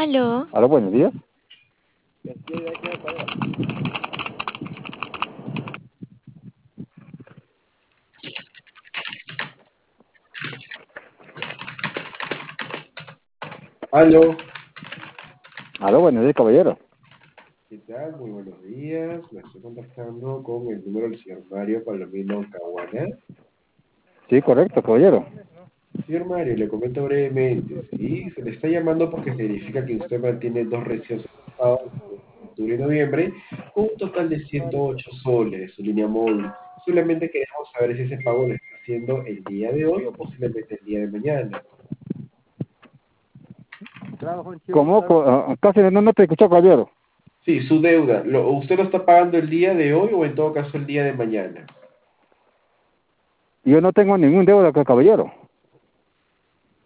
Aló. Aló, buenos días. Aló, Aló, buenos días, caballero. ¿qué tal? Muy buenos días. Me estoy contactando con el número del señor Mario Palomino Caguana. Sí, correcto, caballero. Señor Mario, le comento brevemente, ¿sí? Se le está llamando porque se verifica que usted mantiene dos recibos pagos de octubre y noviembre con un total de 108 soles de su línea móvil. Solamente queremos saber si ese pago lo está haciendo el día de hoy o posiblemente el día de mañana. ¿Cómo? Casi no te escucho, caballero. Sí, su deuda, ¿usted lo está pagando el día de hoy o en todo caso el día de mañana? Yo no tengo ningún deuda, caballero.